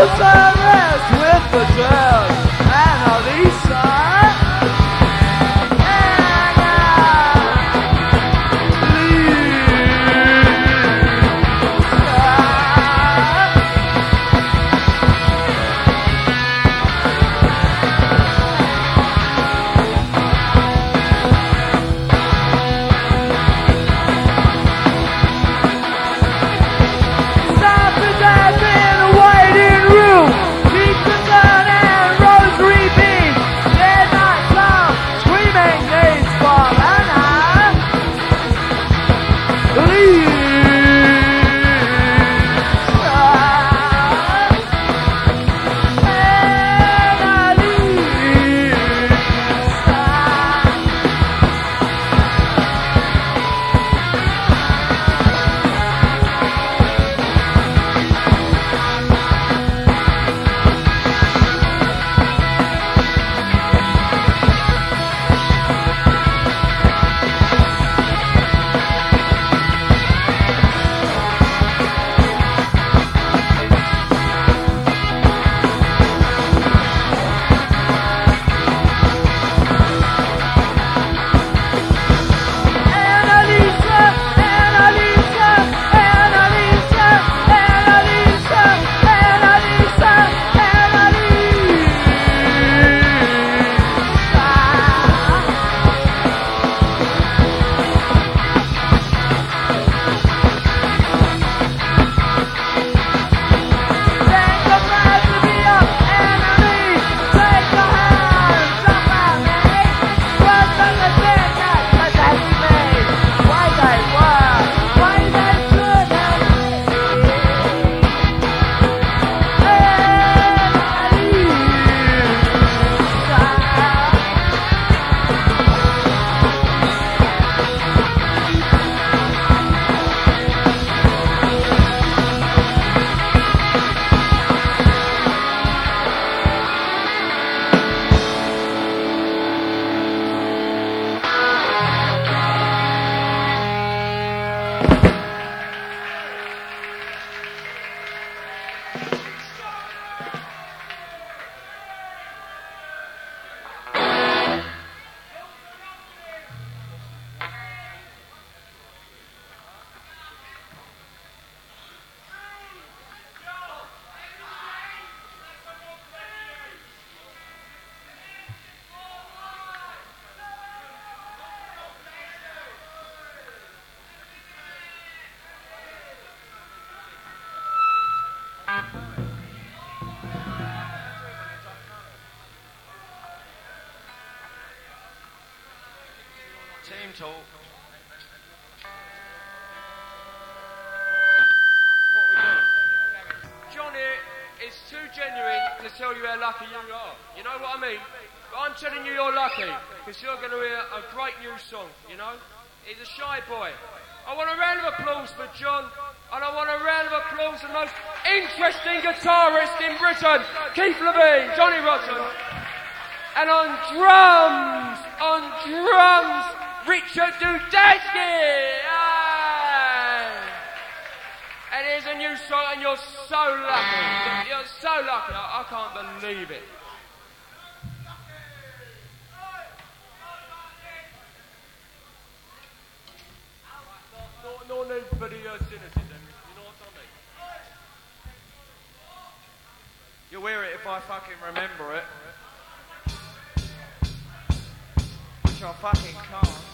service with the jazz. Annalisa. Team talk. What we doing? Johnny is too genuine to tell you how lucky you are. You know what I mean? But I'm telling you you're lucky because you're going to hear a great new song, you know? He's a shy boy. I want a round of applause for John, and I want a round of applause for the most interesting guitarist in Britain, Keith Levine, Johnny Rotten. And on drums, Richard Dudesky! And here's a new song, and you're so lucky. You're so lucky, I can't believe it. No need for the cynicism, you know what I mean? You'll hear it if I fucking remember it. Which I fucking can't.